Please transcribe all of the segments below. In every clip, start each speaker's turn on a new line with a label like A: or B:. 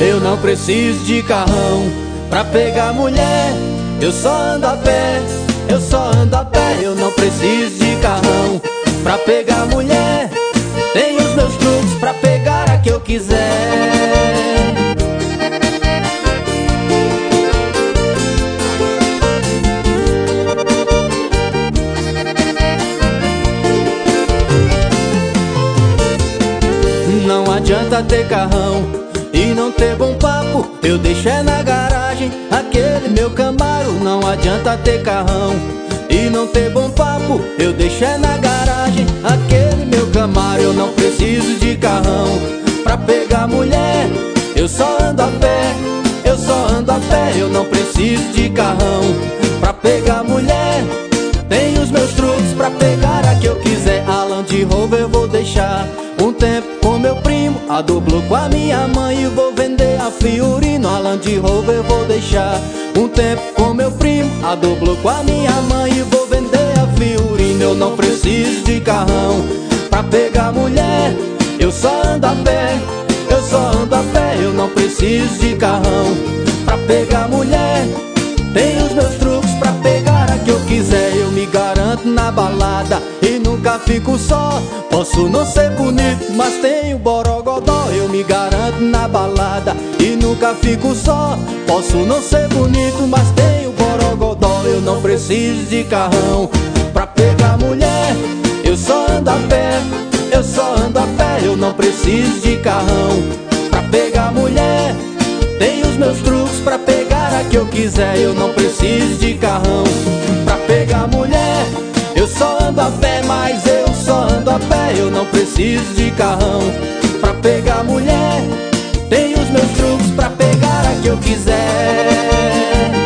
A: Eu não preciso de carrão pra pegar mulher. Eu só ando a pé, eu só ando a pé. Eu não preciso de carrão pra pegar mulher. Tenho os meus truques pra pegar a que eu quiser. Não adianta ter carrão e não ter bom papo. Eu deixo é na garagem aquele meu Camaro. Não adianta ter carrão e não ter bom papo. Eu deixo é na garagem aquele meu Camaro. Eu não preciso de carrão pra pegar mulher. Eu só ando a pé, eu só ando a pé. Eu não preciso de carrão pra pegar mulher. Tenho os meus truques pra pegar a que eu quiser. A Land Rover eu vou deixar um tempo com meu primo, a Doblo com a minha mãe e vou vender a Fiorino. A Land Rover eu vou deixar um tempo com meu primo, a Doblo com a minha mãe e vou vender a Fiorino. Eu não preciso de carrão pra pegar mulher. Eu só ando a pé, eu só ando a pé. Eu não preciso de carrão pra pegar mulher. Tenho os meus truques pra pegar a que eu quiser. Eu me garanto na balada e nunca fico só. Posso não ser bonito, mas tenho borogodó. Eu me garanto na balada e nunca fico só. Posso não ser bonito, mas tenho borogodó. Eu não preciso de carrão pra pegar mulher. Eu só ando a pé, eu só ando a pé. Eu não preciso de carrão pra pegar mulher. Tenho os meus truques pra pegar a que eu quiser. Eu não preciso de carrão pra pegar mulher. Eu só ando a pé, mas eu só ando a pé. Eu não preciso de carrão pra pegar mulher. Tenho os meus truques pra pegar a que eu quiser.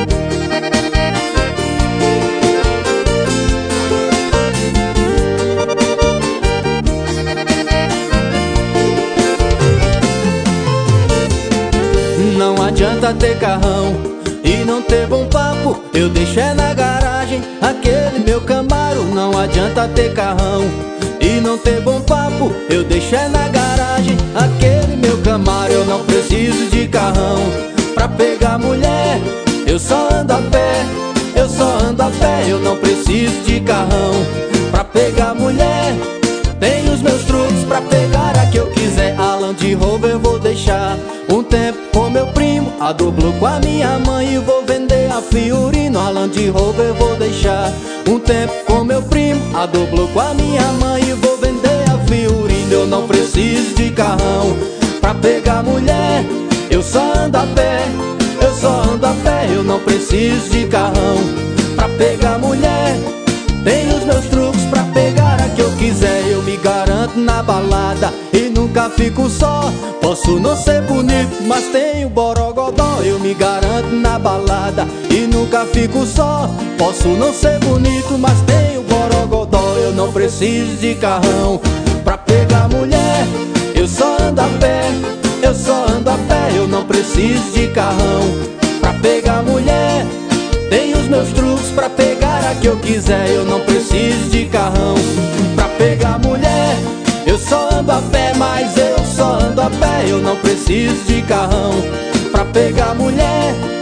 A: Não adianta ter carrão e não ter bom papo. Eu deixo é na garagem aquele meu Camaro. Não adianta ter carrão e não ter bom papo. Eu deixo é na garagem aquele meu Camaro. Eu não preciso de carrão pra pegar mulher. Eu só ando a pé, eu só ando a pé. Eu não preciso de carrão pra pegar mulher. Tenho os meus truques pra pegar a que eu quiser. A Land Rover eu vou deixar um tempo com meu primo, a Doblo com a minha mãe e vou vender a Fiorino. A Land Rover eu vou deixar um tempo com meu primo, a Doblo com a minha mãe e vou vender a Fiorino. Eu não preciso de carrão pra pegar mulher. Eu só ando a pé, eu só ando a pé. Eu não preciso de carrão pra pegar mulher. Tenho os meus truques pra pegar a que eu quiser. Eu me garanto na balada e nunca fico só. Posso não ser bonito, mas tenho borogodó. Eu me garanto na balada e nunca fico só. Posso não ser bonito, mas tenho borogodó. Eu não preciso de carrão pra pegar mulher. Eu só ando a pé, eu só ando a pé. Eu não preciso de carrão pra pegar mulher. Tenho os meus truques pra pegar a que eu quiser. Eu não preciso de carrão pra pegar mulher. Eu só ando a pé, mas eu só ando a pé. Eu não preciso de carrão pra pegar mulher.